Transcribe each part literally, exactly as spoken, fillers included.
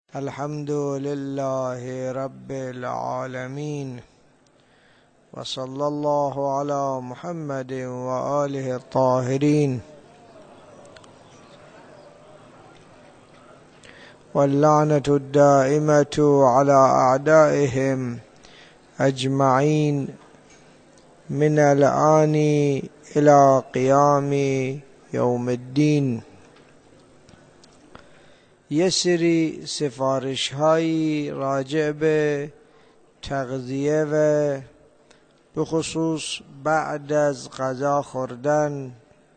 الحمد لله رب العالمين وصلى الله على محمد وآله الطاهرين واللعنة الدائمة على أعدائهم أجمعين من الآن إلى قيام يوم الدين. یه سری سفارش هایی راجع به تغذیه و به خصوص بعد از غذا خوردن.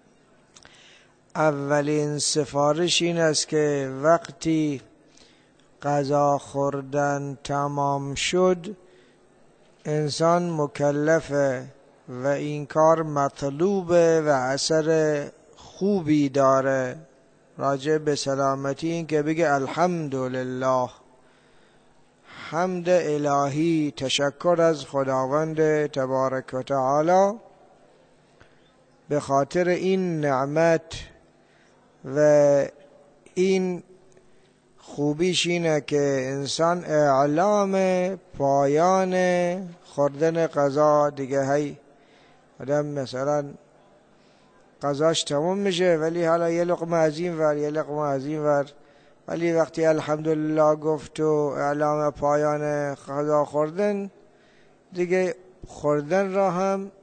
اولین سفارش این است که وقتی غذا خوردن تمام شد انسان مکلفه و این کار مطلوبه و اثر خوبی داره راجع به سلامتی، این که بگه الحمدلله، حمد الهی، تشکر از خداوند تبارک و تعالی به خاطر این نعمت. و این خوبیش اینه که انسان اعلام پایان خوردن غذا دیگه. هی آدم مثلا غذاش تموم میشه ولی حالا یه لقمه از این ور یه لقمه از این ور، ولی وقتی الحمدلله گفت و اعلام پایان غذا خوردن دیگه خوردن را هم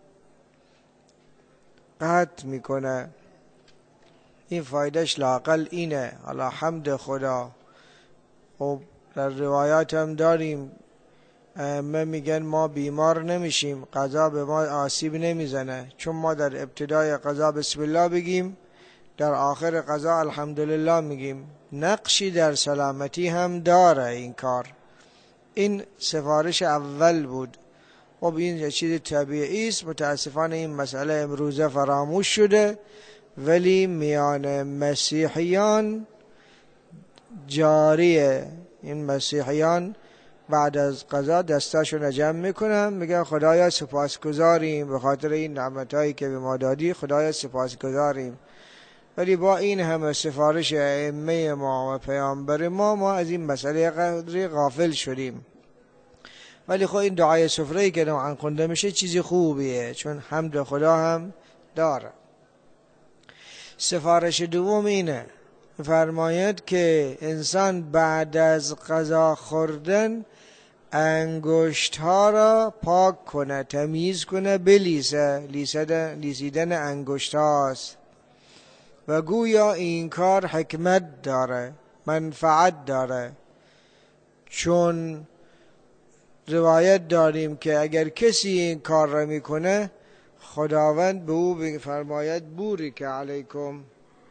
قطع میکنه. این فایدهش لااقل اینه. حالا حمد خدا. خب در روایات هم داریم ائمه میگن ما بیمار نمیشیم، غذا به ما آسیب نمیزنه، چون ما در ابتدای غذا بسم الله بگیم، در آخر غذا الحمدلله میگیم. نقشی در سلامتی هم داره این کار. این سفارش اول بود. خب این چیز طبیعی است. متاسفانه این مسئله امروزه فراموش شده، ولی میان مسیحیان جاریه. این مسیحیان بعد از غذا دستاشون جمع میکنن، میگن خدایا سپاسگزاریم به خاطر این نعمتایی که به ما دادی، خدایا سپاسگزاریم. ولی با این همه سفارش ائمه ما و پیامبر ما ما از این مسئله قدری غافل شدیم. ولی خب این دعای سفره‌ای که نوعا خونده میشه چیزی خوبیه، چون حمد خدا هم داره. سفارش دوم اینه، فرماید که انسان بعد از غذا خوردن انگشت ها را پاک کنه، تمیز کنه، بلیسه. لیسیدن انگشت هاست و گویا این کار حکمت داره، منفعت داره، چون روایت داریم که اگر کسی این کار را میکنه خداوند به او فرماید بورک علیکم.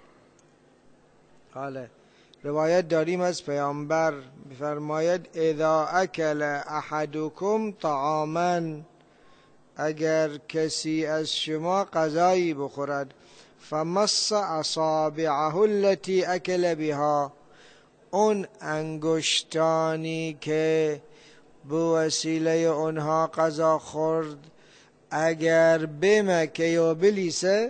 حالا روایت داریم از پیامبر فرماید اذا اکل احدکم طعاما، اگر کسی از شما غذایی بخورد، فمس اصابعه التي اکل بها، اون انگشتانی که به وسیله اونها غذا خورد اگر بمکه و بلیسه،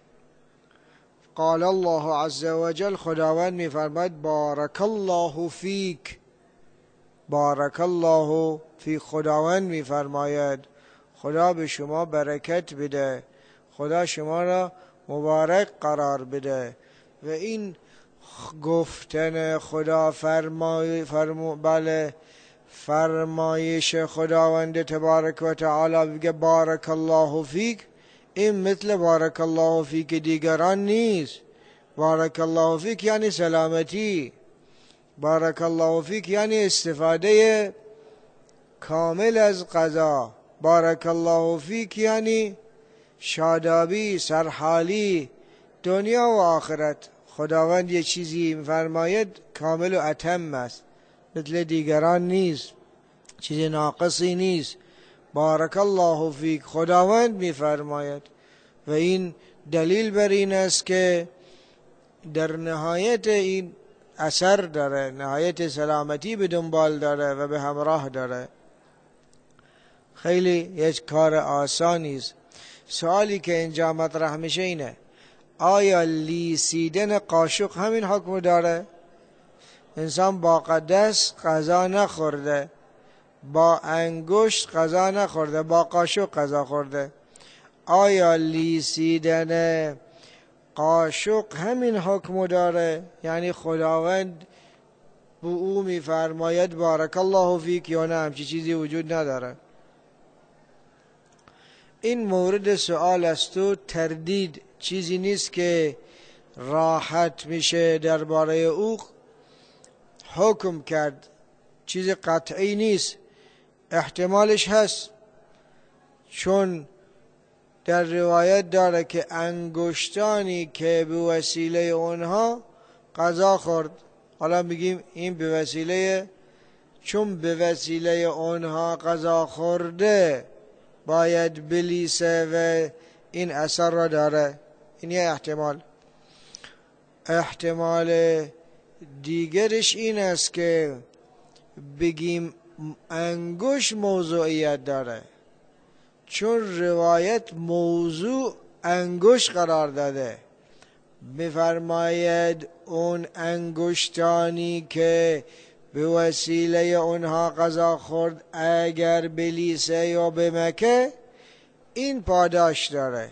قال الله عز وجل، خداوند میفرماید بارک الله فیک. بارک الله فیک، خداوند میفرماید خدا به شما برکت بده، خدا شما را مبارک قرار بده. و این گفتن خدا فرمای فرمو بله فرمایش خداوند تبارک و تعالی بگه بارک الله فیک، این مثل بارک الله فیک دیگران نیست. بارک الله فیک یعنی سلامتی، بارک الله فیک یعنی استفاده کامل از غذا، بارک الله فیک یعنی شادابی، سرحالی، دنیا و آخرت. خداوند یه چیزی میفرماید کامل و اتم است، مثل دیگران نیست، چیز ناقصی نیست. بارک الله فیک خداوند میفرماید. و این دلیل بر این است که در نهایت این اثر داره، نهایت سلامتی به دنبال داره و به همراه داره. خیلی یک کار آسانی است. سوالی که اینجا مطرح میشه اینه، آیا لیسیدن قاشق همین حکم داره؟ انسان با دست غذا نخورده، با انگشت غذا نخورده، با قاشق غذا خورده. آیا لیسیدن قاشق همین حکم داره؟ یعنی خداوند به او میفرماید بارک الله فیک یا نه همچی چیزی وجود نداره؟ این مورد سوال است و تردید چیزی نیست که راحت میشه درباره او حکم کرد، چیز قطعی نیست، احتمالش هست، چون در روایت داره که انگشتانی که به وسیله اونها غذا خورد. حالا میگیم این به وسیله، چون به وسیله اونها غذا خورده باید بلیسه و این اثر را داره. این یه احتمال. احتمال دیگرش این است که بگیم انگشت موضوعیت داره، چون روایت موضوع انگشت قرار داده. میفرماید اون انگشتانی که به وسیله اونها غذا خورد اگر بلیسه یا بمکه این پاداش داره.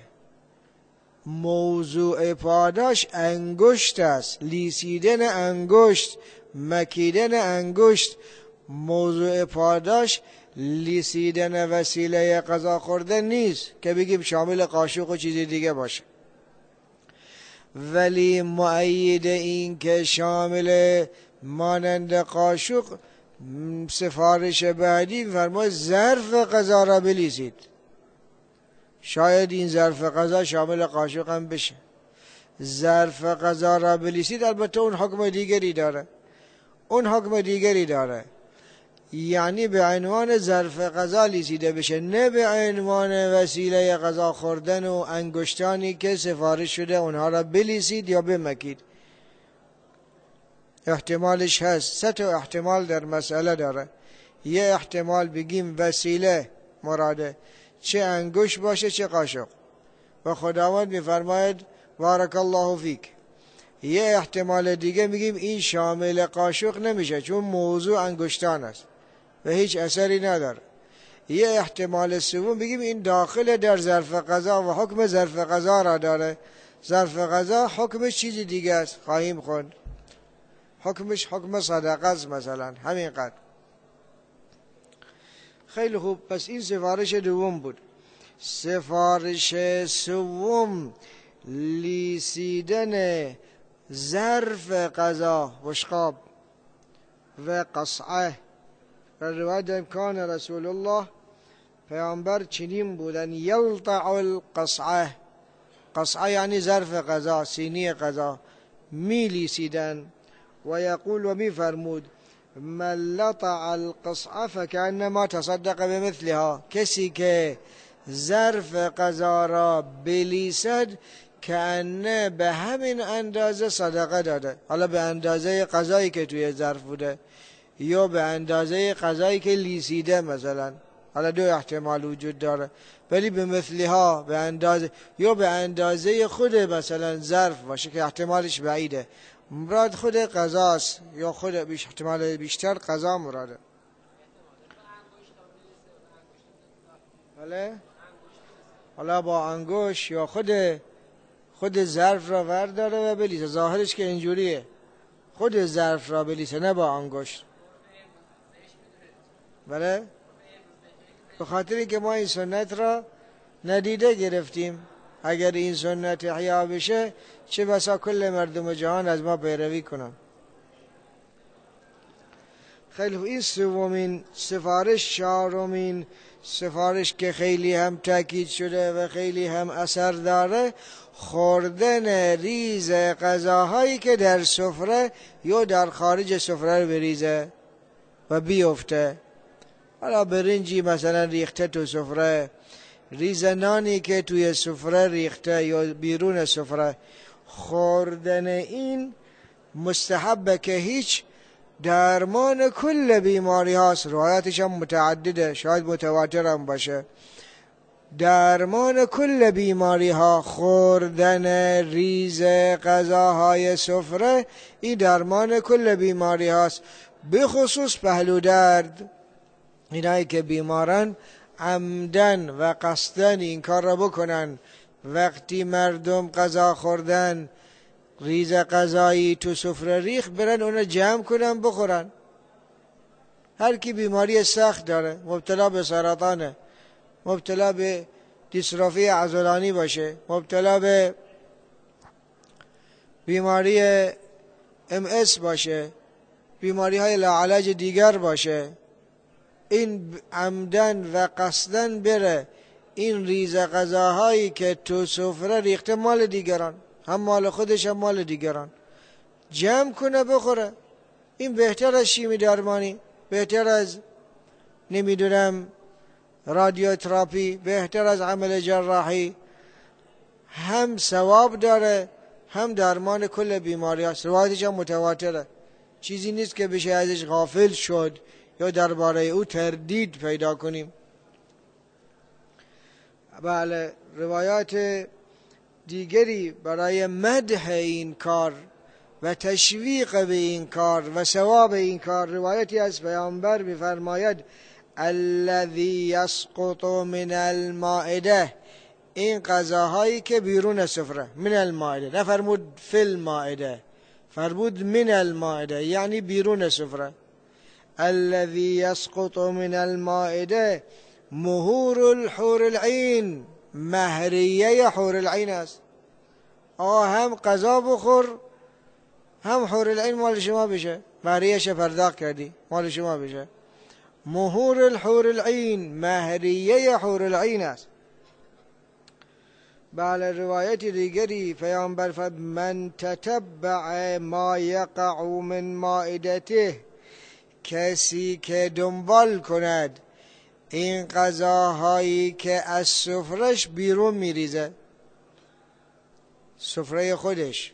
موضوع پاداش انگشت است، لیسیدن انگشت، مکیدن انگشت. موضوع پاداش لیسیدن وسیله غذا خوردن نیست که بگیم شامل قاشق و چیز دیگه باشه. ولی مؤید این که شامل مانند قاشق، سفارش بعدی فرماید ظرف غذا را بلیسید. شاید این ظرف غذا شامل قاشق هم بشه. ظرف غذا را بلیسید البته اون حکم دیگری داره، اون حکم دیگری داره، یعنی به عنوان ظرف غذا لیسیده بشه، نه به عنوان وسیله غذا خوردن و انگشتانی که سفارش شده اونها را بلیسید یا بمکید. احتمالش هست. سه تا احتمال در مسئله داره. یه احتمال بگیم وسیله مراده، چه انگشت باشه چه قاشق، و خداوند میفرماید بارک الله فیک. یه احتمال دیگه میگیم این شامل قاشق نمیشه چون موضوع انگشتان است و هیچ اثری نداره. یه احتمال سوم بگیم این داخل در ظرف غذا و حکم ظرف غذا را داره. ظرف غذا حکمش چیزی دیگه است، خواهیم خوند. حکمش حکم صدقه است مثلا، همینقدر. خیلی خوب، پس این سفارش دوم بود. سفارش سوم لیسیدن ظرف غذا، وشقاب و قصعه. و روایت امکان رسول الله پیامبر چنین بودن یلطع القصعه. قصعه یعنی ظرف غذا، سینی غذا، می لیسیدن. و یقول و می فرمود من لطع القصعه فکأنما تصدق بمثلها. کسی که ظرف غذا را بلیسد کأنه به همین اندازه صدقه داده. حالا به اندازه غذایی که توی ظرف بوده یا به اندازه غذایی که لیسیده مثلا. حالا دو احتمال وجود داره، ولی به مثلها، به اندازه، یا به اندازه خود مثلا ظرف باشه که احتمالش بعیده. مراد خود غذاست یا خود بیش احتمال بیشتر غذا مراده. بله، حالا با انگوش یا خود خود ظرف را ورداره و بلیسه. ظاهرش که اینجوریه، خود ظرف را بلیسه، نه با انگشت. بله، به خاطر اینکه ما این سنت را ندیده گرفتیم. اگر این سنت احیا بشه چه بسا کل مردم جهان از ما پیروی کنن. خیلی این سومین سفارش. چهارمین سفارش که خیلی هم تاکید شده و خیلی هم اثر داره، خوردن ریز غذاهایی که در سفره یا در خارج سفره رو بریزه و بیفته. حالا برنجی مثلا ریخته تو سفره، ریز نانی که توی سفره ریخته یا بیرون سفره، خوردن این مستحبه که هیچ درمان کل بیماری هاست. روایاتش هم متعدده، شاید متواتر هم باشه. درمان کل بیماری ها، خوردن ریز غذاهای سفره این درمان کل بیماری هاست، به خصوص پهلو درد. اینایی که بیمارن عمدن و قصدن این کار را بکنن، وقتی مردم غذا خوردن ریز غذایی تو سفره ریخت برن اون جمع کنن بخورن. هر کی بیماری سخت داره، مبتلا به سرطانه، مبتلا به دیستروفی عضلانی باشه، مبتلا به بیماری ام اس باشه، بیماری های لاعلاج دیگر باشه، این عمدن و قصدن بره این ریز غذاهایی که تو سفره ریخته مال دیگران، هم مال خودش هم مال دیگران، جمع کنه بخوره. این بهتر از شیمی درمانی، بهتر از نمیدونم رادیوتراپی، بهتر از عمل جراحی، هم ثواب داره هم درمان کل بیماری هست. روایتش هم متواتره، چیزی نیست که بشه ازش غافل شد یا درباره او تردید پیدا کنیم. بله، روایات دیگری برای مدح این کار و تشویق به این کار و ثواب این کار، روایتی از پیامبر می‌فرماید الذی یسقط من المائده، این غذاهایی که بیرون سفره، من المائده، نفرمود فی المائده، فرمود من المائده یعنی بیرون سفره. الذی یسقط من المائده مهور الحور العین، مهریه حور العین است. آه هم غذا بخور هم حور العین مال شما بشه، مهریهش پرداخت کردی مال شما بشه. مهور الحور العین، مهریه حور العین است. بله، روایت دیگری پیامبر فرمود من تتبع ما یقع من مائدته، کسی که دنبال کند این غذاهایی که از سفرش بیرون میریزه، سفره خودش،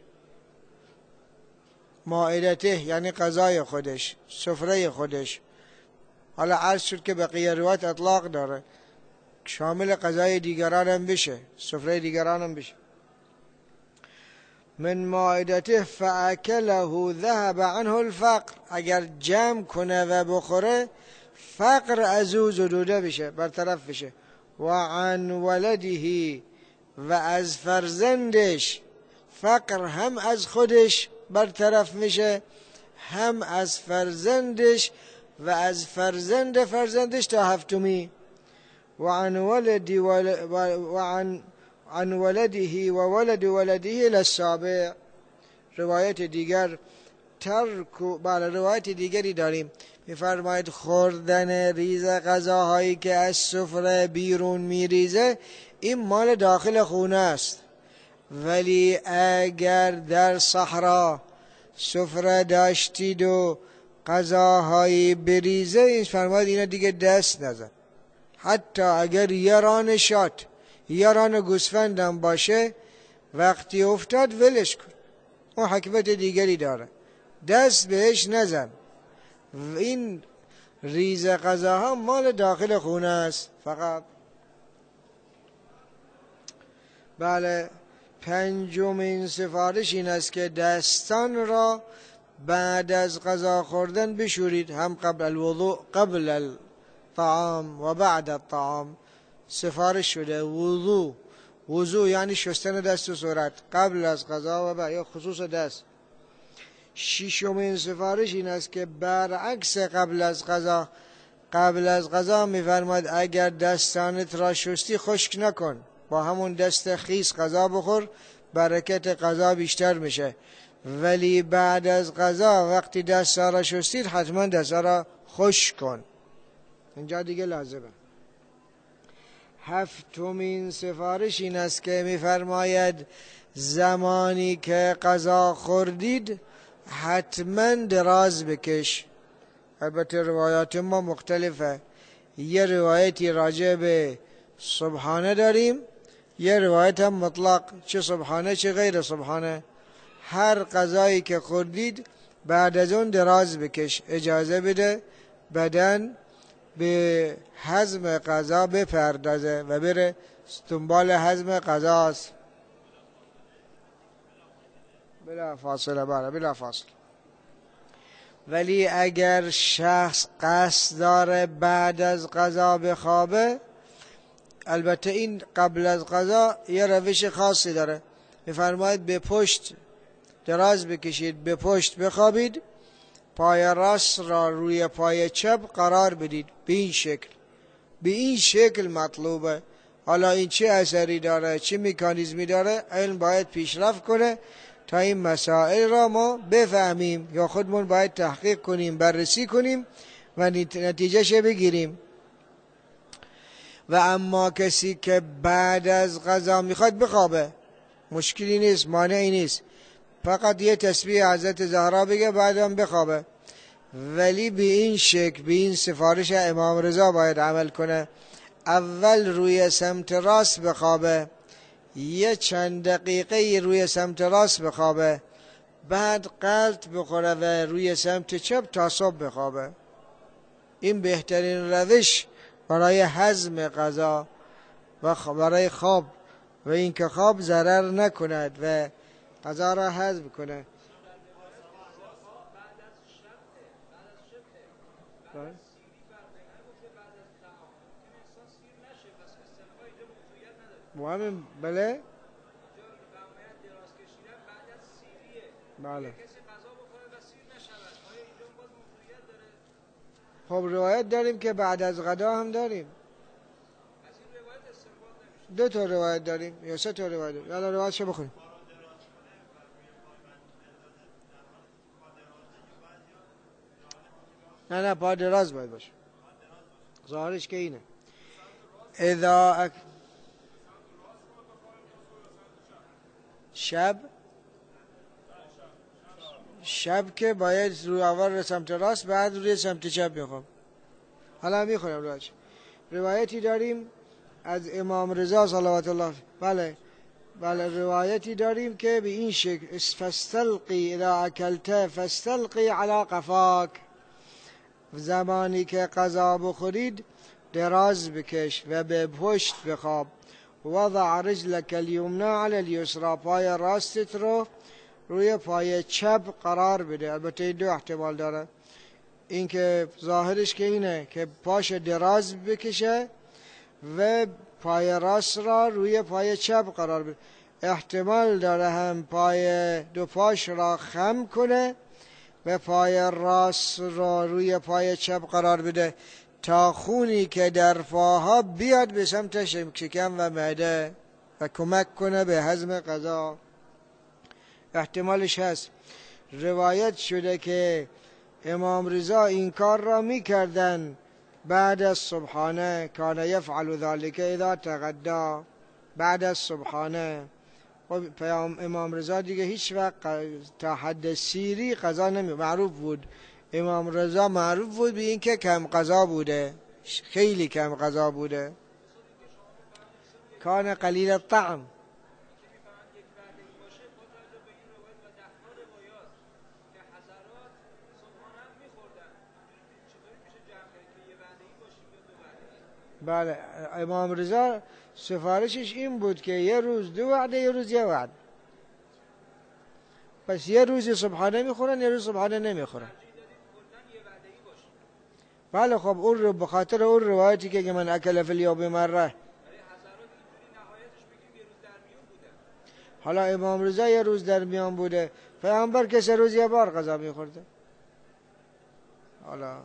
مائدته یعنی غذای خودش، سفره خودش، حالا عرض شد که بقیه روایت اطلاق داره، شامل غذای دیگران هم بشه، سفره دیگران هم بشه. من مائدته فاکله ذهب عنه الفقر، اگر جمع کنه و بخوره فقر از او زدوده بشه، برطرف بشه. و عن ولده، و از فرزندش، فقر هم از خودش برطرف میشه هم از فرزندش و از فرزند فرزندش تا هفتمی. و عن ولدی و عن عن ولده و ولد ولده للسابع. روایت دیگر ترک، بله روایت دیگری داریم میفرماید خوردن ریز غذاهایی که از سفره بیرون میریزه این مال داخل خونه است، ولی اگر در صحرا سفره داشتید و غذاهایی بریزه، این فرماید اینا دیگه دست نزن، حتی اگر یاران شات یاران گوسفندم باشه وقتی افتاد ولش کن، اون حکمت دیگری داره، دست بهش نزن. این ریز غذاها مال داخل خونه است فقط. بله، پنجمین سفارش این است که دستان را بعد از غذا خوردن بشورید، هم قبل الوضوء، قبل الطعام و بعد الطعام سفارش شده. وضوء، وضوء یعنی شستن دست و صورت قبل از غذا و بعد، یا خصوص دست. ششمین سفارش این است که برعکس قبل از غذا، قبل از غذا می‌فرماید اگر دستانت را شستی خشک نکن، با همون دست خیس غذا بخور، برکت غذا بیشتر میشه. ولی بعد از غذا وقتی دست را شستید حتما دست را خشک کن، اینجا دیگه لازمه. هفتمین سفارش این است که می‌فرماید زمانی که غذا خوردید حتما دراز بکش. البته روایات ما مختلفه، یه روایتی راجع به صبحانه داریم، یه روایت هم مطلق، چه صبحانه چه غیر صبحانه. هر غذایی که خوردید بعد از اون دراز بکش، اجازه بده بدن به هضم غذا بپردازه و بره دنبال هضم غذاست. بلا فاصله بله بلا فاصله. ولی اگر شخص قصد داره بعد از غذا بخوابه، البته این قبل از غذا یه روش خاصی داره. میفرماید به پشت دراز بکشید، به پشت بخوابید، پای راست را روی پای چپ قرار بدید. به این شکل به این شکل مطلوبه. حالا این چه اثری داره، چه مکانیزمی داره، علم باید پیشرفت کنه تا این مسائل را ما بفهمیم یا خودمون باید تحقیق کنیم، بررسی کنیم و نتیجهش بگیریم. و اما کسی که بعد از غذا میخواد بخوابه، مشکلی نیست، مانعی نیست، فقط یه تسبیح حضرت زهرا بگه بعدم بخوابه. ولی به این شکل، به این سفارش امام رضا باید عمل کنه. اول روی سمت راست بخوابه، یه چند دقیقه روی سمت راست بخوابه، بعد غلط بخوره و روی سمت چپ تا صبح بخوابه. این بهترین روش برای هضم غذا و برای خواب و اینکه خواب ضرر نکند و غذا را هضم کنه. مهم بله بله. خب روایت داریم که بعد از غذا هم داریم، دو تا روایت داریم یا سه تا روایت داریم. یالا روایت شو بخونیم. نه نه پا دراز باید باشه، ظاهرش که اینه. اذا اک... شب شب که باید رو اول سمت راست بعد روی سمت چپ میخوام. حالا میخونم روایت. روایتی داریم از امام رضا صلوات الله بله بله روایتی داریم که به این شکل فاستلقی اذا اکلت فاستلقی علی قفاک، زمانی که غذا بخورید دراز بکش و به پشت بخواب. وضع رجلك اليمنى على اليسرى، پای راستت رو روی پای چپ قرار بده. البته دو احتمال داره، این که ظاهرش که اینه که پاش دراز بکشه و پای راست را روی پای چپ قرار بده. احتمال داره هم پای دو پاش را خم کنه و پای راست را روی پای چپ قرار بده تا خونی که در پاها بیاد به سمت شکم و معده و کمک کنه به هضم غذا. احتمالش هست. روایت شده که امام رضا این کار را میکردن بعد از صبحانه. کان یفعل ذلك اذا تغدا، بعد از صبحانه. پیام امام رضا دیگه هیچ وقت تا حد سیری غذا نمی معروف بود. امام رضا معروف بود به این که کم غذا بوده، خیلی کم غذا بوده. کان قلیل الطعم. بله امام رضا سفارشش این بود که یه روز دو وعده، یه روز یه وعده. پس یه روز صبحانه میخورن، یه روز صبحانه نمیخورن. بله خب اون رو بخاطر اون روایتی که من اکل فی الیوم مره. حالا امام رضا یه روز در میان بوده، پیامبر که سه روز یه بار غذا میخورده. حالا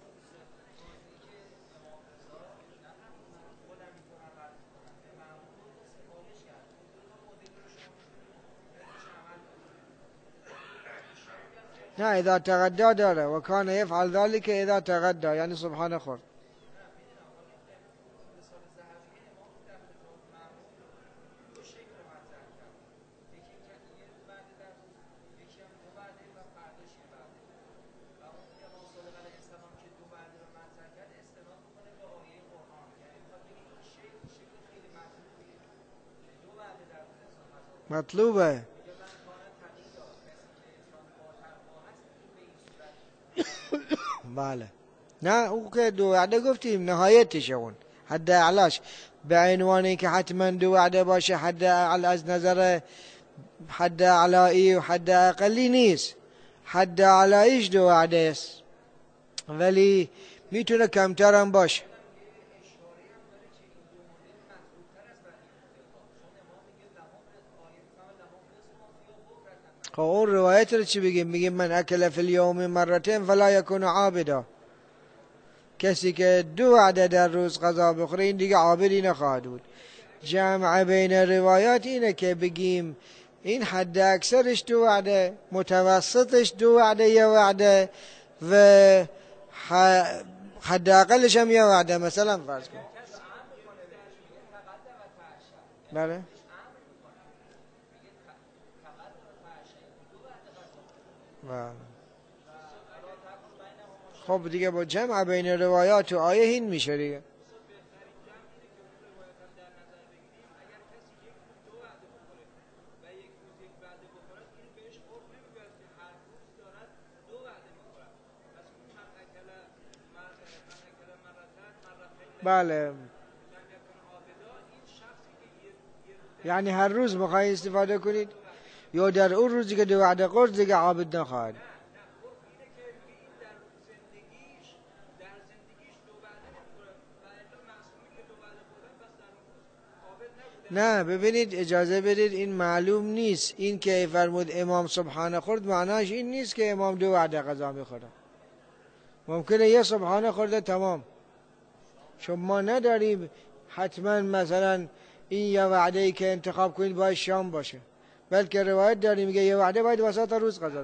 نه اذا تغدا داره و کان یفعل ذلك اذا تغدا، یعنی صبحانه خورد. مطلوبه. بله نه او که دو وعده گفتیم نهایتش اون حد اعلاش، به عنوانی که حتما دو وعده باشه حد اعلی از نظر حد اعلایی و حد اقلی نیست، حد اعلاییش دو وعده است ولی میتونه کمتر هم باشه. خب اون روایت رو چی بگیم؟ بگیم من اکل فی الیوم مرتين فلا یکون عابدا، کسی که دو وعده در روز غذا بخوره این دیگه عابدی نخواهد بود. جمع بین روایات اینه که بگیم این حد اکثرش دو وعده، متوسطش دو وعده یه وعده و حد اقلش هم یه وعده. مثلا فرض کن بله خب دیگه با جمع بین روایات و آیه این میشه دیگه. بله یعنی هر روز میخواهید استفاده کنید یا در اون روزی که دو وعده خورد دیگه عابد نخواهد. نه ببینید اجازه بدید این معلوم نیست. این که فرمود امام سبحانه خورد معناش این نیست که امام دو وعده غذا میخوره. ممکنه یه سبحانه خورده تمام، چون ما نداریم حتما مثلا این یه وعده ای که انتخاب کنید باید شام باشه، بلکه روایت داریم میگه یه وعده باید وسط روز غذا.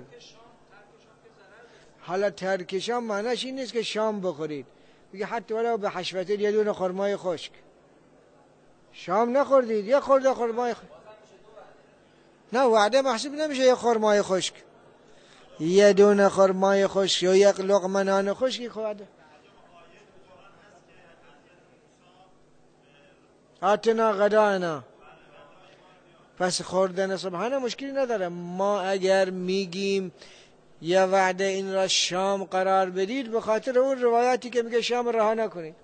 حالا ترک شام معناش این نیست که شام بخورید، میگه حتی ولو به حشوتین یه دونه خرمای خشک. شام نخوردید یه خورده خرمای خشک، نه وعده محسوب نمیشه یه خرمای خشک، یه دونه خرمای خشک یا یک لقمه نان خشکی خورده. آتنا غدانا، پس خوردن سبحانه مشکلی نداره. ما اگر میگیم یه وعده این را شام قرار بدید به خاطر اون روایتی که میگه شام رها نکنید،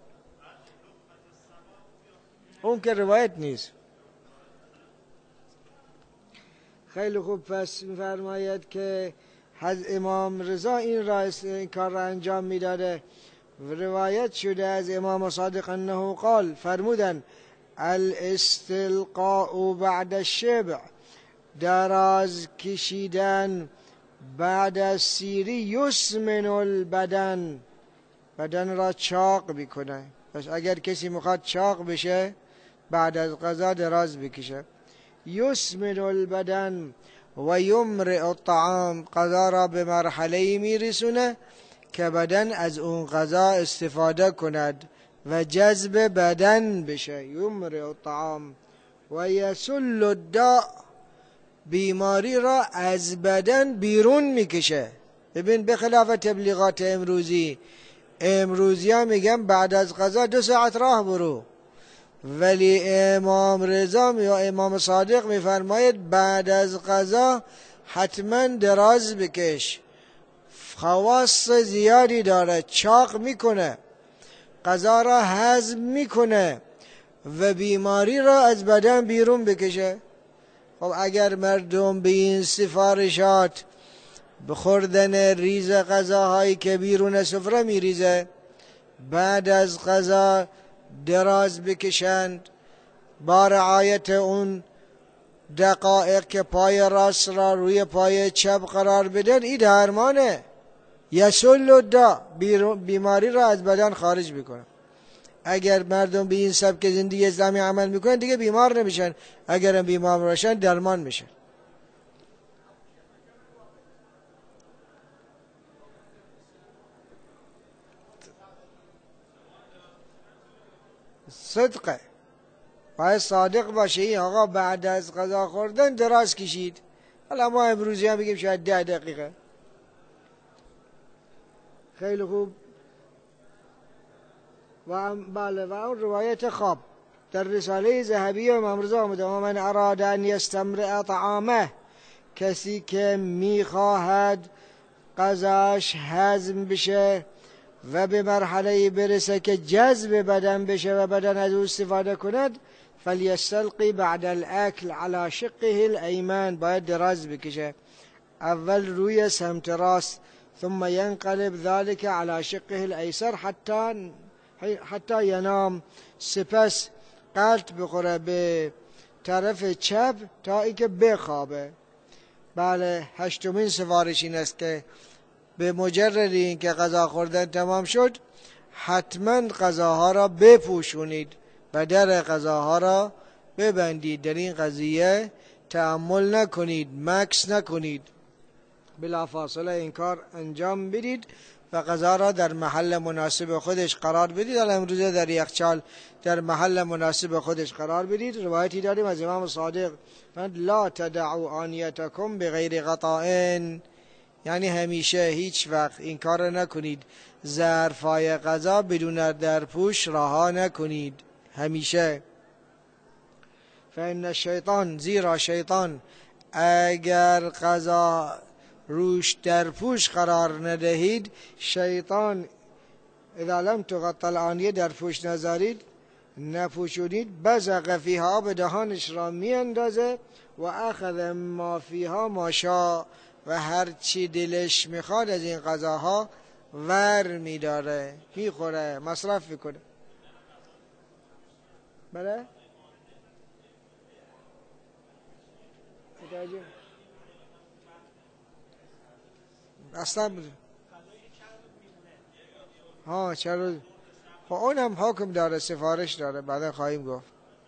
اون که روایت نیست. خیلی خوب، پس میفرماید که از امام رضا این را این کار را انجام میداده. روایت شده از امام صادق انه قال، فرمودن الاستلقاء بعد الشبع، دراز کشیدن بعد از سیری، یسمن البدن، بدن را چاق میکنه. پس اگر کسی میخواد چاق بشه بعد از غذا دراز بکشه. یسمن البدن و یمرئ الطعام، غذا را به مرحله میرسونه که بدن از اون غذا استفاده کند و جذب بدن بشه. یمرئ الطعام و یسل الداء، بیماری را از بدن بیرون میکشه. ببین به خلاف تبلیغات امروزی، امروزی ها میگن بعد از غذا دو ساعت راه برو، ولی امام رضا یا امام صادق میفرماید بعد از غذا حتما دراز بکش. خواص زیادی داره، چاق میکنه، غذا را هضم میکنه و بیماری را از بدن بیرون بکشه. خب اگر مردم به این سفارشات بخوردن ریز غذاهایی که بیرون سفره میریزه بعد از غذا دراز بکشند با رعایت اون دقایق که پای راست را روی پای چپ قرار بدن، این درمانه. یسل الداء، بیماری را از بدن خارج میکنه. اگر مردم به این سبک زندگی اسلامی عمل میکنن دیگه بیمار نمیشن، اگرم بیمار باشن درمان میشن. صدقه، باید صادق باشه. این آقا بعد از غذا خوردن دراز کشید، حالا ما امروزی هم بگیم شاید ده دقیقه. خیلی خوب. و بله، و اون روایت خواب در رساله ذهبی امام رضا آمده: من اراد ان یستمرئ طعامه، کسی که میخواهد غذاش هضم بشه و به مرحله برسه که جذب بدن بشه و بدن از او استفاده کند، فلیستلقی بعد الاکل على شقه الایمن، باید دراز بکشه اول روی سمت راست، ثم ينقلب ذلك على شقه الایسر حتی حتی ینام، سپس قلط بخوره به طرف چپ تا ای که بخوابه. بله، هشتمین سفارش این است که به مجرد این که غذا خوردن تمام شد حتما غذاها را بپوشونید و در غذاها را ببندید. در این قضیه تأمل نکنید، مکس نکنید، بلافاصله این کار انجام بدید و غذا را در محل مناسب خودش قرار بدید. الان امروزه در یخچال در محل مناسب خودش قرار بدید. روایتی داریم از امام صادق، لا تدعوا آنیتکم بغیر غطاء، یعنی همیشه هیچ وقت این کار نکنید، ظرفای غذا بدون درپوش رها نکنید همیشه. فإن الشیطان، زیرا شیطان اگر غذا روش درپوش قرار ندهید، شیطان اذا لم تغطى الآنیه درپوش نذارید، نپوشونید، بزغ فیها، به دهانش را می اندازه، و اخذ ما فیها ما شاء، و هر چی دلش میخواد از این غذاها ور میداره، میخوره، مصرف میکنه. بله؟ اصلا بود ها چرا؟ خب اون هم حکم داره، سفارش داره، بعدا خواهیم گفت.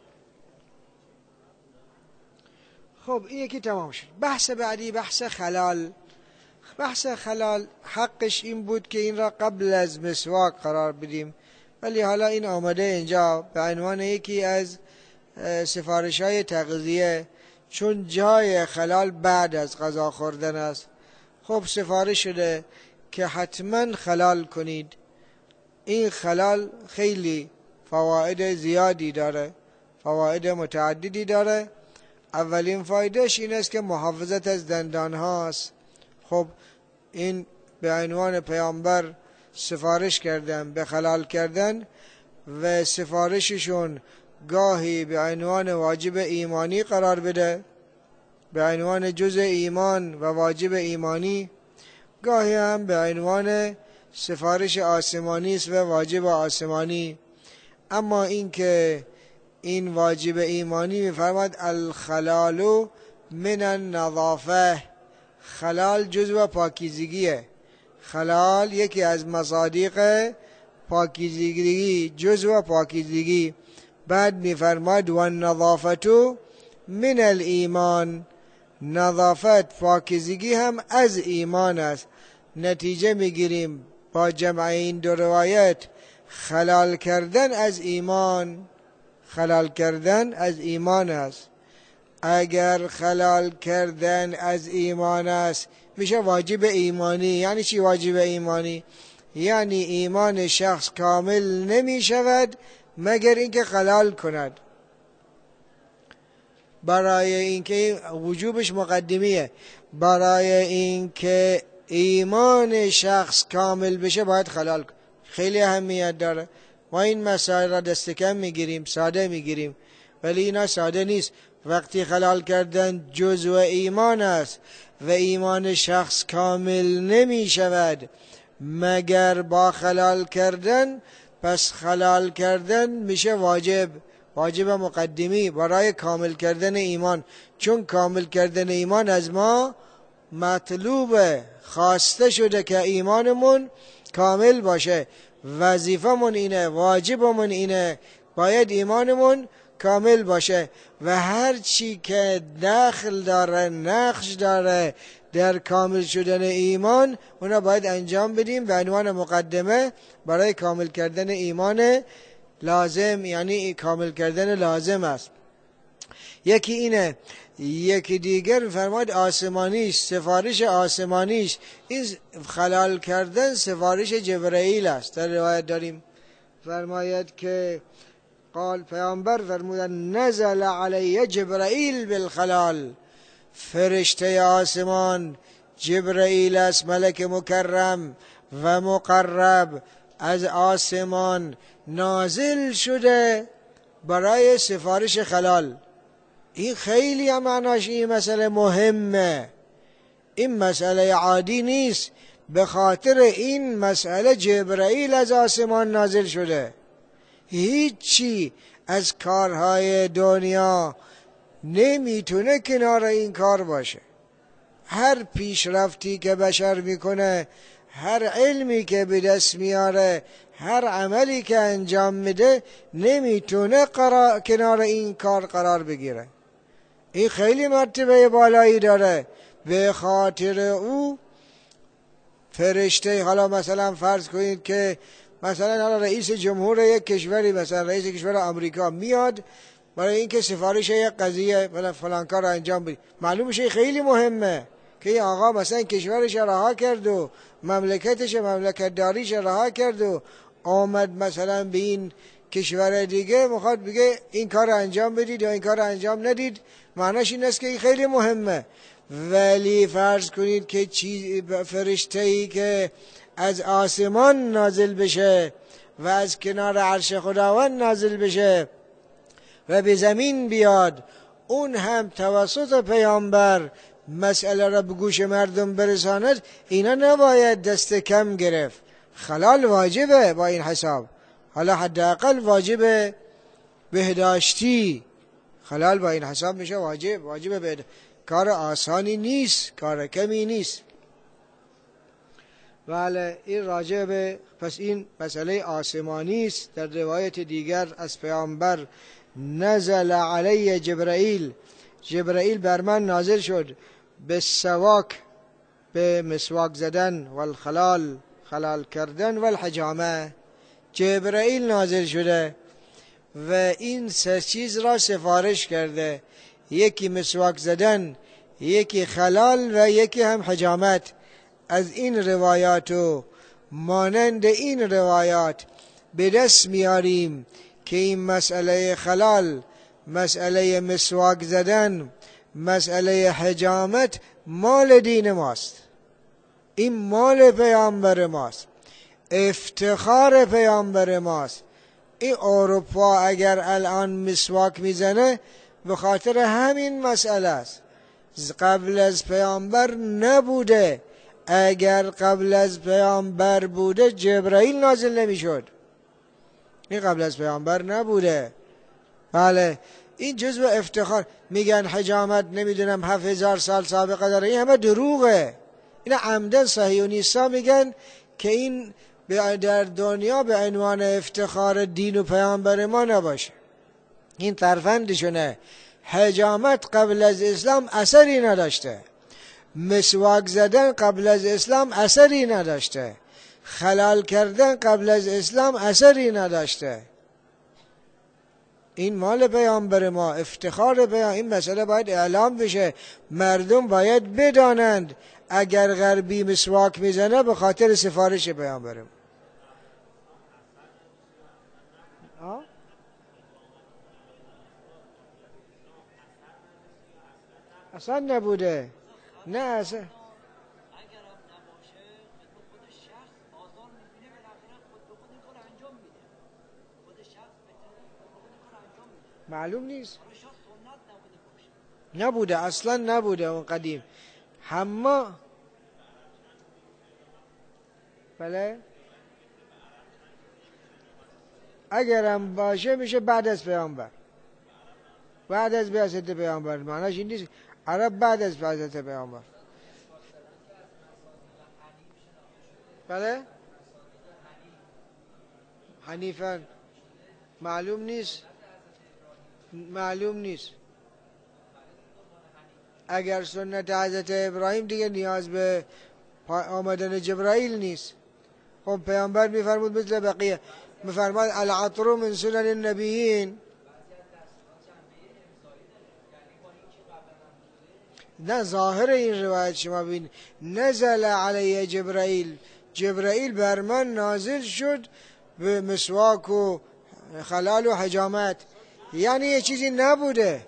خب این یکی تمام شد. بحث بعدی بحث خلال. بحث خلال حقش این بود که این را قبل از مسواک قرار بدیم، ولی حالا این آمده اینجا به عنوان یکی از سفارش های تغذیه، چون جای خلال بعد از غذا خوردن است. خب سفارش شده که حتما خلال کنید. این خلال خیلی فواید زیادی داره، فواید متعددی داره. اولین فایدهش این است که محافظت از دندان هاست. خب این به عنوان پیامبر سفارش کردن به خلال کردن و سفارششون گاهی به عنوان واجب ایمانی قرار بده، به عنوان جزء ایمان و واجب ایمانی، گاهی هم به عنوان سفارش آسمانی است و واجب آسمانی. اما این که این واجب ایمانی می‌فرماد الخلال من النظافه، خلال جزء پاکیزگیه، خلال یکی از مصادیق پاکیزگی، جزء پاکیزگی. بعد می‌فرماد و النظافه من الایمان، نظافت پاکیزگی هم از ایمان است. نتیجه میگیریم با جمع این دو روایت خلال کردن از ایمان، خلال کردن از ایمان است. اگر خلال کردن از ایمان است میشه واجب ایمانی. یعنی چی واجب ایمانی؟ یعنی ایمان شخص کامل نمی شود مگر اینکه خلال کند. برای اینکه وجوبش مقدمیه، برای اینکه ایمان شخص کامل بشه باید خلال کند. خیلی اهمیت داره. ما این مسائل را دست کم میگیریم، ساده میگیریم، ولی اینا ساده نیست. وقتی خلال کردن جزء ایمان است و ایمان شخص کامل نمی شود مگر با خلال کردن، پس خلال کردن میشه واجب، واجب مقدمی برای کامل کردن ایمان. چون کامل کردن ایمان از ما مطلوبه، خواسته شده که ایمانمون کامل باشه. وظیفمون اینه، واجبمون اینه، باید ایمانمون کامل باشه و هر چی که داخل داره، نقش داره در کامل شدن ایمان، اونا باید انجام بدیم به عنوان مقدمه برای کامل کردن ایمان لازم، یعنی کامل کردن لازم است. یکی اینه. یکی دیگر فرماد آسمانیش، سفارش آسمانیش، این خلال کردن سفارش جبرائیل است. در روایت داریم فرماید که قال پیامبر فرمودن نزل علی جبرائیل بالخلال، فرشته آسمان جبرائیل است، ملک مکرم و مقرب، از آسمان نازل شده برای سفارش خلال. این خیلی هم معناش این مسئله مهمه، این مسئله عادی نیست. به خاطر این مسئله جبرائیل از آسمان نازل شده. هیچی از کارهای دنیا نمیتونه کنار این کار باشه. هر پیشرفتی که بشر میکنه، هر علمی که به دست میاره، هر عملی که انجام میده نمیتونه قرار کنار این کار قرار بگیره. این خیلی مرتبه بالایی داره. به خاطر او فرشته، حالا مثلا فرض کنید که مثلا حالا رئیس جمهور یک کشوری، مثلا رئیس کشور آمریکا میاد برای اینکه سفارش یک قضیه فلان کار رو انجام بده، معلوم میشه خیلی مهمه که این آقا مثلا کشورش رها کرد و مملکتش مملکت داریش رها کرد و آمد مثلا به این کشور دیگه میخواد بگه این کار رو انجام بدید یا این کار رو انجام ندید. معناش این است که این خیلی مهمه. ولی فرض کنید که چیز فرشته‌ای که از آسمان نازل بشه و از کنار عرش خداوند نازل بشه و به زمین بیاد، اون هم توسط پیامبر مسئله را به گوش مردم برساند، اینا نباید دست کم گرفت. خلال واجبه با این حساب، حالا حداقل واجب بهداشتی، خلال با این حساب میشه واجب واجب بهداشتی. کار آسانی نیست، کار کمی نیست. بله این راجع به پس این مسئله آسمانی است. در روایت دیگر از پیامبر نزل علی جبرائیل، جبرائیل بر من نازل شد، به سواک، به مسواک زدن، و الخلال، خلال کردن، و الحجامه. جبرائیل نازل شده و این سه چیز را سفارش کرده، یکی مسواک زدن، یکی خلال و یکی هم حجامت. از این روایات و مانند این روایات به دست میاریم که این مسئله خلال، مسئله مسواک زدن، مسئله حجامت مال دین ماست، این مال پیامبر ماست، افتخار پیامبر ماست. این اروپا اگر الان مسواک میزنه به خاطر همین مسئله است. قبل از پیامبر نبوده. اگر قبل از پیامبر بوده جبرائیل نازل نمیشد. این قبل از پیامبر نبوده. بله این جزء افتخار. میگن حجامت نمیدونم هفت هزار سال سابقه داره، این همه دروغه. این عمدن صهیونیستا میگن که این در دنیا به عنوان افتخار دین و پیامبر ما نباشه. این ترفندشونه. حجامت قبل از اسلام اثری نداشته، مسواک زدن قبل از اسلام اثری نداشته، خلال کردن قبل از اسلام اثری نداشته. این مال پیامبر ما، افتخار پیامبر. این مسئله باید اعلام بشه، مردم باید بدانند اگر غربی مسواک میزنه به خاطر سفارش پیامبر ما. اصلا نبوده. نه اصلا معلوم نیست، نبوده اصلا نبوده اون قدیم. همه بله اگرم باشه میشه بعد از پیامبر، بعد از بعثت پیامبر. معناش این نیست عرب بعد از بعثت پیامبر. بله حنیفن معلوم نیست، معلوم نیست. اگر سنت حضرت ابراهیم دیگه نیاز به آمدن جبرائیل نیست. خب پیامبر میفرمود مثل بقیه، میفرماد العطر من سنن النبیین. نه ظاهر این روایت شما ببین، نزل علی جبرائیل، جبرائیل بر من نازل شد به مسواک و خلال و حجامت، یعنی یه چیزی نبوده.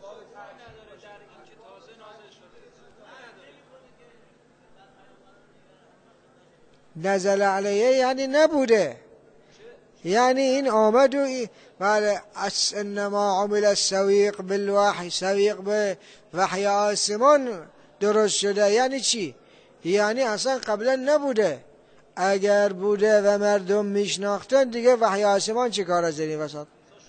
نزل علیه یعنی نبوده. یعنی این آمد و بله انما عمل السویق بالوحی، سویق به وحی آسمان درست شده. یعنی چی؟ یعنی اصلا قبلا نبوده. اگر بوده و مردم میشناختن دیگه وحی آسمان چه کار از این وسط؟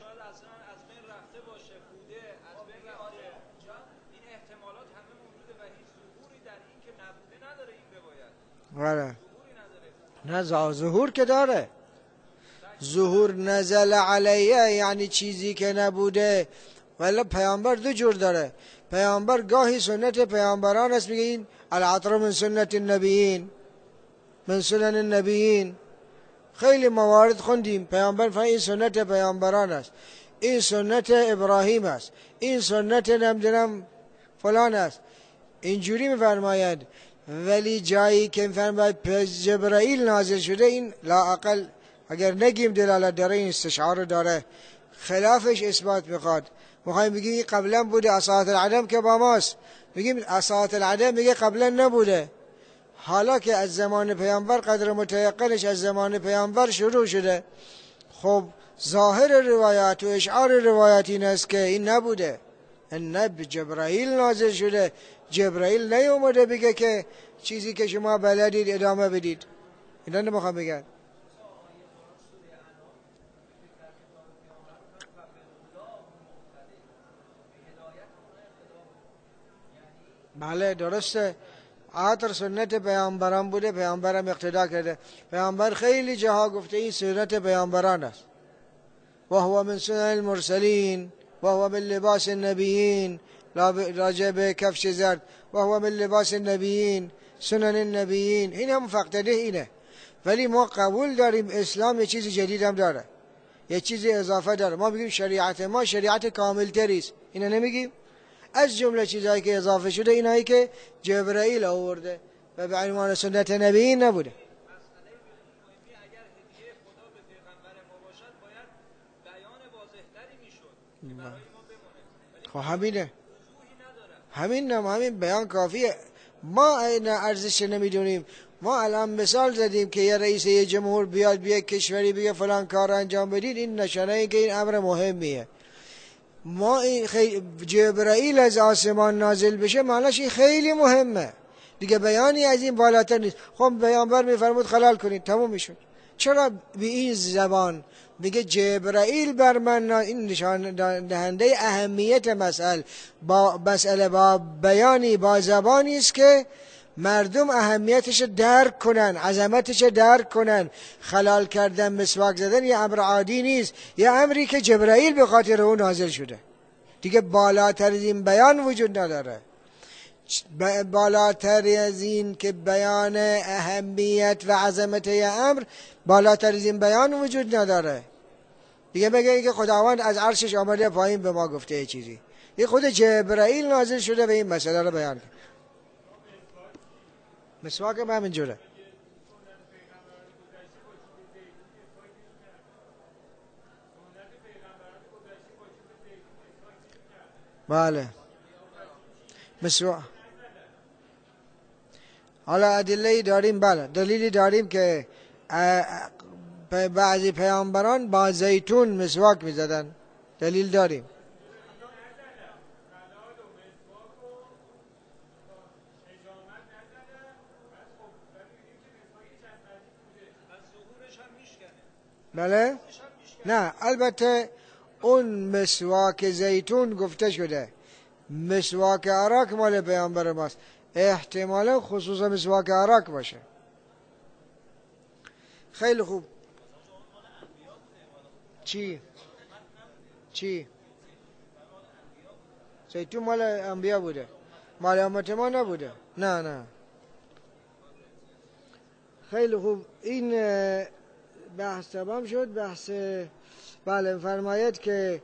بله نه ظهور که داره، ظهور نزل علیه یعنی چیزی که نبوده. ولی پیامبر دو جور داره. پیامبر گاهی سنت پیامبران است، میگه این العطر من سنت النبیین، من سنن النبیین. خیلی موارد خوندیم پیامبر فرمود این سنت پیامبران است، این سنت ابراهیم است، این سنت نمیدونم فلان است، اینجوری میفرماید. ولی جایی که میفرماید جبرائیل نازل شده، این لااقل اگر نگیم دلالت داره، این استشعار داره، خلافش اثبات میخواد. میخوایم بگیم قبلا بوده، اساطیر العدم که با ماست، میگیم اساطیر العدم میگه قبلا نبوده، حالا که از زمان پیامبر قدر متیقنش از زمان پیامبر شروع شده. خب ظاهر روایات و اشعار روایات این است که این نبوده، این نه به جبرائیل نازل شده. جبرائیل نیومده بگه که چیزی که شما بلدید ادامه بدید. اینا نمیخوام بگن. بله درسته، عطر سنت پیامبران بوده، پیامبرم اقتدا کرده. پیامبر خیلی جاها گفته این سنت پیامبران است. و هو من سنن المرسلین و هو من لباس النبیین، راجع به کفش زرد، و هو من لباس النبیین، سنن النبیین. این هم فقطه اینه. ولی ما قبول داریم اسلام یه چیز جدید هم داره، یه چیز اضافه داره. ما بگیم شریعت ما شریعت کامل تری است، اینا نمیگیم. از جمله چیزهایی که اضافه شده اینایی که جبرائیل آورده و به عنوان سنت نبیین نبوده. خب همینه، همین نم همین بیان کافیه. ما این ارزش نمیدونیم. ما الان مثال زدیم که یه رئیس یه جمهور بیاد بیه کشوری بگه فلان کار انجام بدید، این نشانه این که این امر مهمیه. ما این خیلی جبرائیل از آسمان نازل بشه معناش این خیلی مهمه دیگه، بیانی از این بالاتر نیست. خب پیامبر میفرمود خلال کنید، تموم میشد. چرا به این زبان میگه جبرائیل بر من؟ این نشان دهنده اهمیت مسئله، با مسئله با بیانی با زبانی است که مردم اهمیتش درک کنن، عظمتش درک کنن. خلال کردن، مسواک زدن یه امر عادی نیست، یه امری که جبرائیل به خاطر اون نازل شده. دیگه بالاتر از این بیان وجود نداره. بالاتر از این که بیان اهمیت و عظمت یه امر، بالاتر از این بیان وجود نداره. دیگه بگه که خداوند از عرشش آمده پایین به ما گفته یه چیزی، یه خود جبرائیل نازل شده و این مسئله رو بیان کرد. مسواک هم همین جوره. بله مسواک. حالا ادله داریم، بله دلیلی داریم که بعضی پیامبران با زیتون مسواک میزدن، دلیل داریم. بله نه البته اون مسواک زیتون گفته شده، مسواک عراق مال پیامبر ماست، احتمالا خصوصا مسواک عراق باشه. خیلی خوب. چی؟ چی؟ زیتون مال انبیا بوده، مال امت ما نبوده. نه نه. خیلی خوب. این بحث تمام شد. بحث بله فرماید که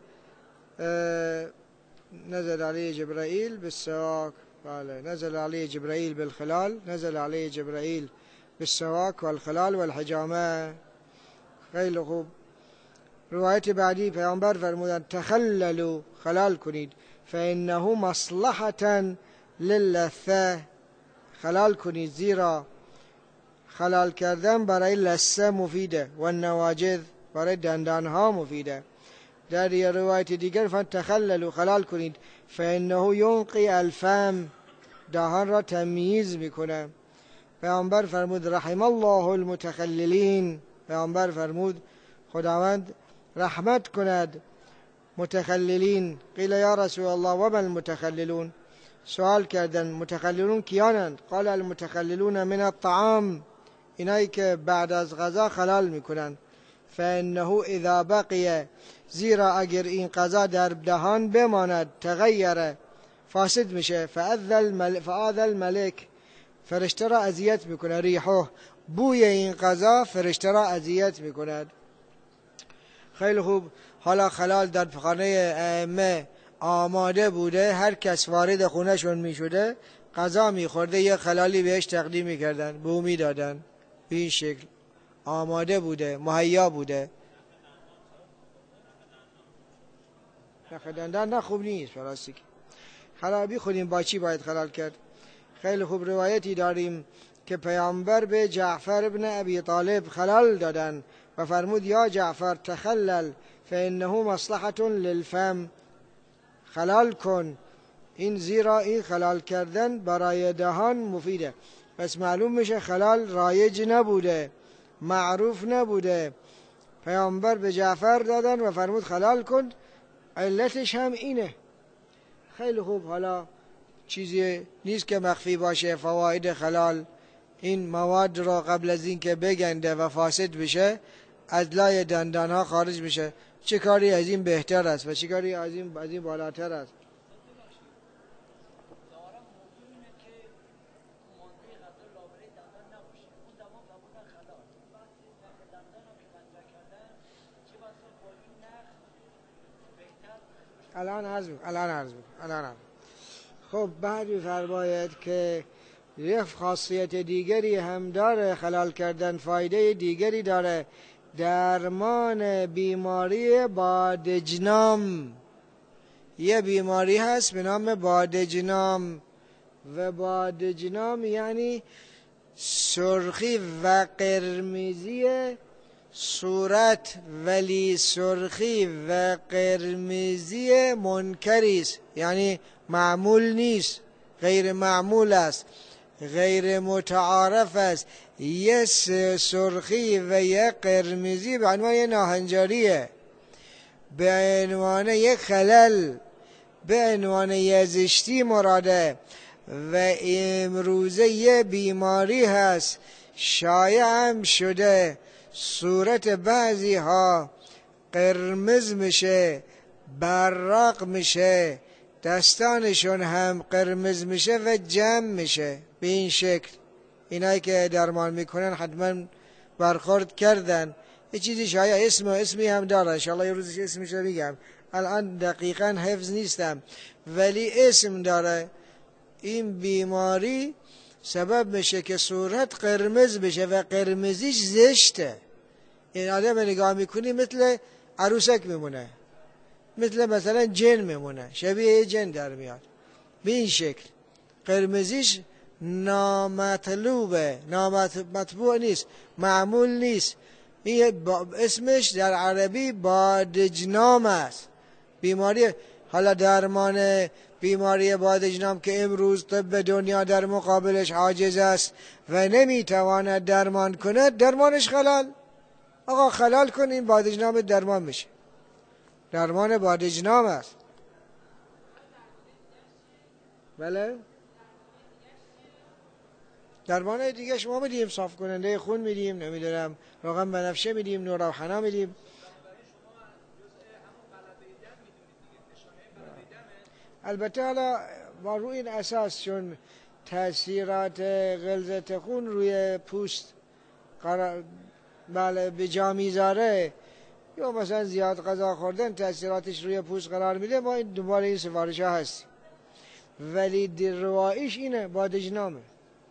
نزل علیه جبرائیل بالسواک، بله نزل علیه جبرائیل بالخلال، نزل علیه جبرائیل بالسواک والخلال والحجامه. خیلی خوب. روایت بعدی پیامبر فرمودند تخللوا، خلال کنید، فانه مصلحة للثه، خلال کنید زیرا خلال کردن برای لثه مفیده، و النواجذ برای دندان ها مفیده. در یه روایت دیگر فرمود تخللوا خلال کنید فانه ینقی الفم، دهان را تمییز میکنه. پیامبر فرمود رحم الله المتخللین، پیامبر فرمود خداوند رحمت کند متخللین. قیل یا رسول الله و من المتخللون، سوال کردن متخللون کیانند؟ قال المتخللون من الطعام، اینایی که بعد از غذا خلال میکنند. فانه اذا بقی، زیرا اگر این غذا در دهان بماند تغییر، فاسد میشه. فآذى الملک، فرشته را اذیت میکنه. ریحه، بوی این غذا فرشته را اذیت میکند. خیلی خوب. حالا خلال در خانه ائمه آماده بوده، هر کس وارد خونه شون میشده غذا میخورده یه خلالی بهش تقدیم میکردن، بو میدادن. به این شکل آماده بوده، مهیا بوده. نخ دندان نه خوب نیست پلاستیک. خرابی خودیم با چی باید خلال کرد؟ خیلی خوب. روایتی داریم که پیامبر به جعفر ابن ابی طالب خلال دادن و فرمود یا جعفر تخلل فانه مصلحة للفم، خلال کن، این زیرا این خلال کردن برای دهان مفیده. پس معلوم میشه خلال رایج نبوده، معروف نبوده. پیامبر به جعفر دادن و فرمود خلال کن، علتش هم اینه. خیلی خوب. حالا چیزی نیست که مخفی باشه. فواید خلال، این مواد را قبل از این که بگنده و فاسد بشه از لای دندان ها خارج میشه. چه کاری از این بهتر است و چه کاری از این از این بالاتر است؟ الان عرض میکنم الان عرض میکنم الان عرض. خب بعد می‌فرماید که یک خاصیت دیگری هم داره خلال کردن، فایده دیگری داره. درمان بیماری بادجنام. یه بیماری هست به نام بادجنام و بادجنام یعنی سرخی و قرمزی صورت، ولی سرخی و قرمزی منکری است، یعنی معمول نیست، غیر معمول است، غیر متعارف است. یه سرخی و یه قرمزی به عنوان یه ناهنجاریه، به عنوان یک خلل، به عنوان یه زشتی مراده. و امروزه یه بیماری هست شایع هم شده، صورت بعضی ها قرمز میشه، براق میشه، دستانشون هم قرمز میشه و جمع میشه. به این شکل اینایی که درمان میکنن حتما برخورد کردن. یه چیزی شایع اسم و اسمی هم داره، انشاءالله یه روزش اسمش رو میگم، الان دقیقا حفظ نیستم، ولی اسم داره. این بیماری سبب میشه که صورت قرمز بشه و قرمزیش زشته. این آدم نگاه میکنی مثل عروسک میمونه، مثل مثلا جن میمونه، شبیه جن در میاد. به این شکل قرمزیش نامطلوبه، نامطبوع نیست، معمول نیست. این اسمش در عربی بادجنام است. بیماری حالا درمان بیماری بادجنام که امروز طب دنیا در مقابلش عاجز است و نمیتواند درمان کند، درمانش خلال. آقا خلال کن این بادجنام درمان میشه، درمان بادجنام است. بله درمان دیگه شما میدیم، صاف کننده خون میدیم، نمیدونم روغن بنفشه میدیم، نور و حنا میدیم. البته حالا با روی این اساس چون تاثیرات غلظت خون روی پوست قرار بله به جا میذاره، یا مثلا زیاد غذا خوردن تاثیراتش روی پوست قرار میده، ما این دوباره این سفارش ها هستیم. ولی در روایش اینه بادجنامه.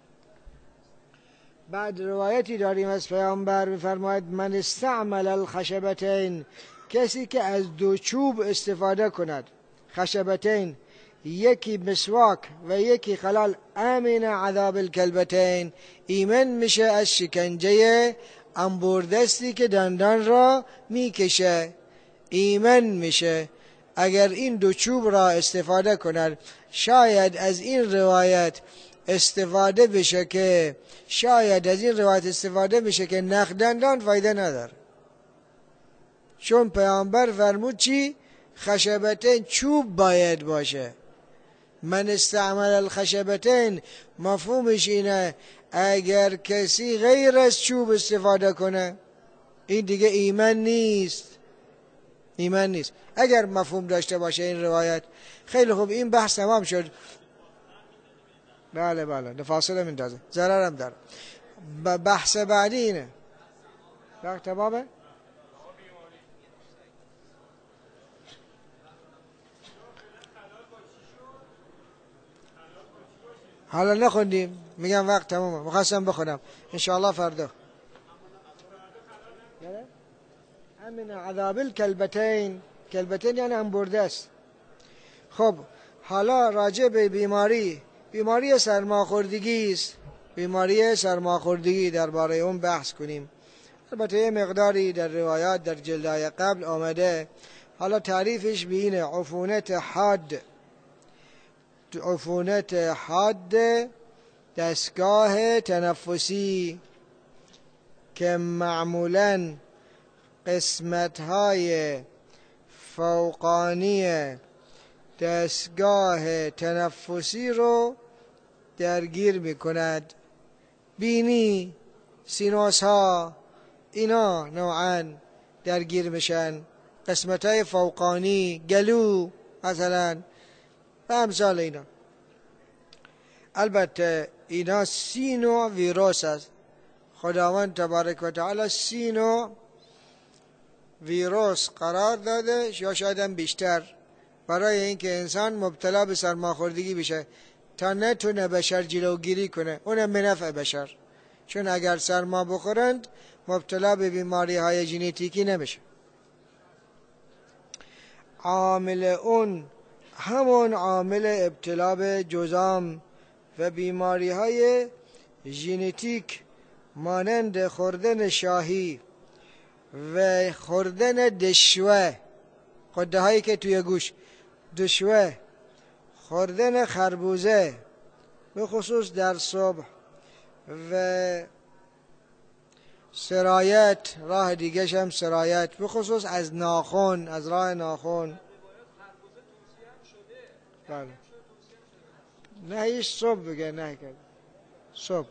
بعد روایتی داریم از پیامبر میفرماید من استعمل الخشبتین، کسی که از دو چوب استفاده کند، خشبتین یکی مسواک و یکی خلال، امن عذاب الکلبتین، ایمن میشه از شکنجه انبردستی که دندان را میکشه، ایمن میشه. اگر این دو چوب را استفاده کنند، شاید از این روایت استفاده بشه که شاید از این روایت استفاده بشه که نخ دندان فایده نداره، چون پیامبر فرمود چی؟ خشبتین، چوب باید باشه. من استعمل الخشبتین مفهومش اینه اگر کسی غیر از چوب استفاده کنه این دیگه ایمن نیست، ایمن نیست. اگر مفهوم داشته باشه این روایت. خیلی خوب، این بحث تمام شد. بله بله، فاصله میندازه، ضررم داره. بحث بعدی اینه. وقت تمامه؟ حالا نخوندیم، میگم وقت تمامه، میخواستم بخونم انشاءالله فردا. همین عذاب الکلبتین، کلبتین یعنی انبرده است. خب حالا راجع به بیماری، بیماری سرماخوردگی است. بیماری سرماخوردگی درباره اون بحث کنیم. البته یه مقداری در روایات در جلدهای قبل آمده. حالا تعریفش به اینه: عفونت حاد، عفونت حاد دستگاه تنفسی که معمولاً قسمت‌های فوقانی دستگاه تنفسی رو درگیر می‌کند. بینی، سینوس ها، اینا نوعاً درگیر میشن. قسمت‌های فوقانی، گلو مثلا و امثال اینا. البته اینا سی نوع ویروس است. خداوند تبارک و تعالی سی نوع ویروس قرار داده یا شاید هم بیشتر، برای اینکه انسان مبتلا به سرماخوردگی بشه تا نتونه بشر جلوگیری کنه، اونم به نفع بشر. چون اگر سرما بخورند مبتلا به بیماری های ژنتیکی نمیشه. عامل اون همون عامل ابتلا به جذام و بیماری های ژنتیک مانند خوردن شاهی و خوردن دشوه، خورده هایی که توی گوش، دشوه، خوردن خربوزه به خصوص در صبح، و سرایت، راه دیگه هم سرایت به خصوص از ناخن، از راه ناخن. بله. نه هیچ صبح بگه، نه کرد صبح.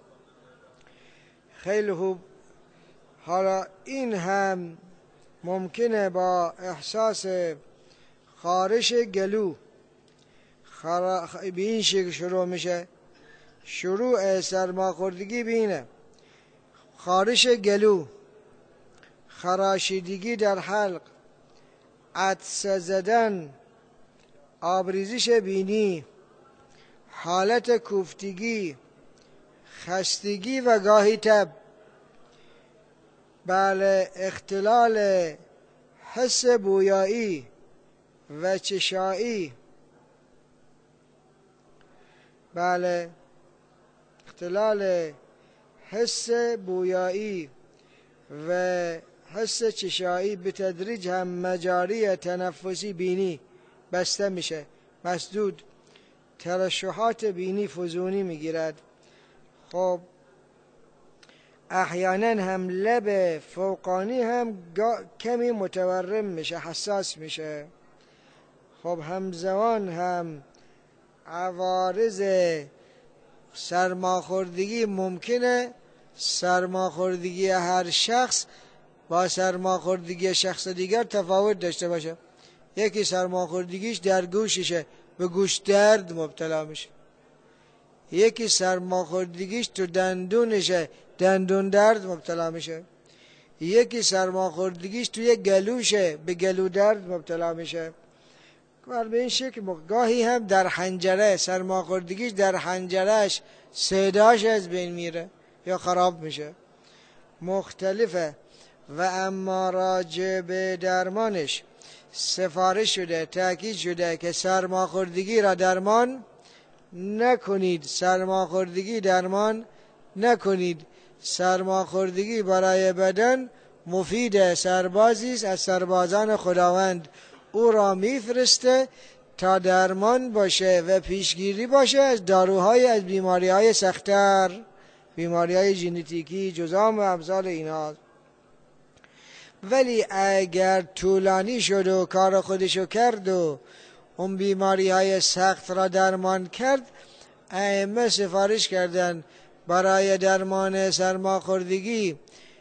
خیلی خوب. حالا این هم ممکنه با احساس خارش گلو خرا... به این شکل شروع میشه. شروع سرماخوردگی بینه: خارش گلو، خراشیدگی در حلق، عطسه زدن، آبریزش بینی، حالت کوفتگی، خستگی و گاهی تب. بله، اختلال حس بویایی و چشایی. بله، اختلال حس بویایی و حس چشایی به تدریج هم مجاری تنفسی بینی بسته میشه، مسدود، ترشحات بینی فزونی میگیرد. خب احیانا هم لب فوقانی هم کمی متورم میشه، حساس میشه. خب همزمان هم عوارض سرماخوردگی ممکنه سرماخوردگی هر شخص با سرماخوردگی شخص دیگر تفاوت داشته باشه. یکی سرماخوردگیش در گوششه، به گوش درد مبتلا میشه. یکی سرماخوردگیش تو دندونشه، دندون درد مبتلا میشه. یکی سرماخوردگیش توی گلوشه، به گلو درد مبتلا میشه. کار به این شکل. گاهی هم در حنجره، سرماخوردگیش در حنجرهش، صداش از بین میره یا خراب میشه. مختلفه. و اما راجع به درمانش سفارش شده، تاکید شده که سرماخوردگی را درمان نکنید، سرماخوردگی درمان نکنید. سرماخوردگی برای بدن مفید، سربازی است از سربازان خداوند، او را میفرسته تا درمان باشه و پیشگیری باشه از داروهای از بیماری های سخت‌تر، بیماری های ژنتیکی، جذام و امثال اینها. ولی اگر طولانی شد و کار خودشو کرد و اون بیماری های سخت را درمان کرد، ائمه سفارش کردن برای درمان سرماخوردگی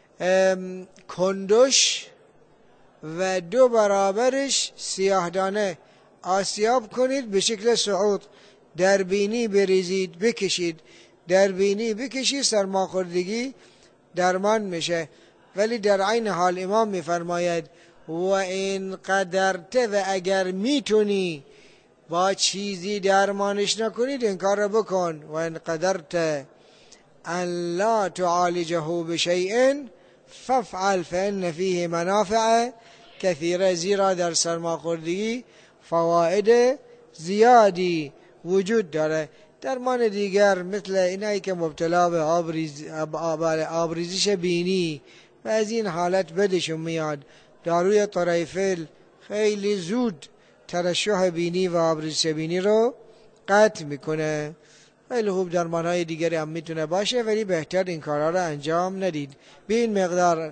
کندش و دو برابرش سیاهدانه آسیاب کنید به شکل صعود، در بینی بریزید بکشید، در بینی بکشید، سرماخوردگی درمان میشه. ولی در عین حال امام میفرماید و این قدرت، و اگر میتونی با چیزی درمانش نکنید این کار رو بکن. و این قدرت ان لا تعالجه بشیء فافعل فان فیه منافع کثیره، زیرا در سرماخوردگی فواید زیادی وجود داره. درمان دیگر مثل اینایی که مبتلا به آبریز آبریزش بینی و از این حالت بدشون میاد، داروی طریفل خیلی زود ترشح بینی و آبریزش بینی رو قطع میکنه. خیلی خوب درمان های دیگری هم میتونه باشه، ولی بهتر این کارها رو انجام ندید. به این مقدار